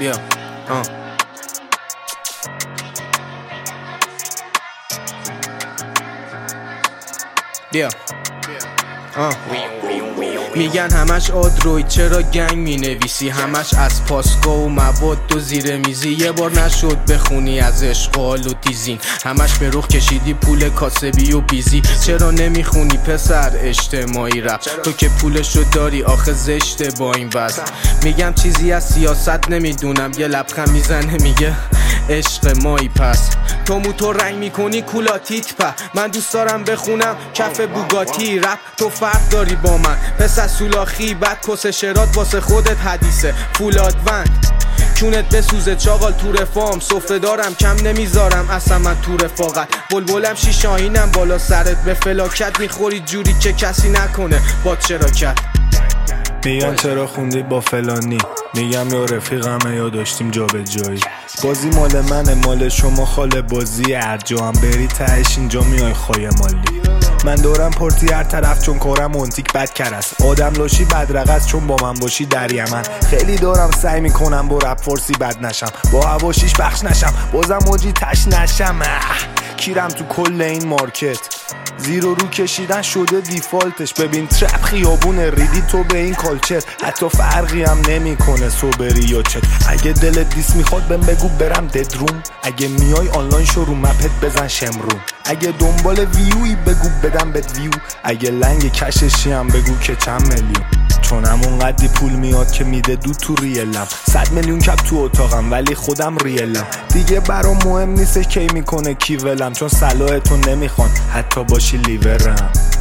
بیا بیا میگن همش آدروید چرا گنگ مینویسی، همش از پاسگاه و مواد و زیر میزی. یه بار نشد بخونی از عشق و حال و تیزین، همش به رخ کشیدی پول کاسبی و بیزی. چرا نمیخونی پسر اجتماعی رپ، تو که پولشو داری آخه زشته با این وضع. میگم چیزی از سیاست نمیدونم، یه لبخند میزنه میگه عشق مایی. پس تو موتور رنگ میکنی کولاتیت په، من دوست دارم بخونم کف بوگاتی. رپ تو فرق داری با من پس از سولاخی، بعد کس شرات واسه خودت حدیثه فولادوند. چونت بسوزه چاقال تو رفام، صفره دارم کم نمیذارم اصلا من تو رفاقت. بلبلم شیشاهینم بالا سرت، به فلاکت میخوری جوری که کسی نکنه باد شراکت. میگن چرا خوندی با فلانی، میگم یا رفیقمه یا داشتیم جا به جایی. بازی مال منه مال شما خاله بازی، هر جا هم بری تهش اینجا میای خواهی مالی. من دورم پرتی هر طرف چون کارم منتیک بد کرست، آدم لاشی بدرقص چون با من باشی در یمن. خیلی دارم سعی میکنم با رپ فارسی بد نشم، با هواشیش بخش نشم، بازم موجی تش نشم. کیرم تو کل این مارکت، زیر و رو کشیدن شده دیفالتش. ببین ترپ خیابونه ریدی تو به این کالچر، حتی فرقی هم نمیکنه صبری یا چت. اگه دلت دیس میخواد بهم بگو برم ددروم، اگه میای آنلاین شو رو مپت بزن شمرون. اگه دنبال ویوی بگو بدم بد ویو، اگه لنگ کششی هم بگو که چند میلیون. چون همون قدی پول میاد که میده دو تو ریلم، 100 میلیون کپ تو اتاقم ولی خودم ریلم. دیگه برام مهم نیست کی میکنه کی ولم، چون صلاح تو نمیخوان حتی باشی لیورم.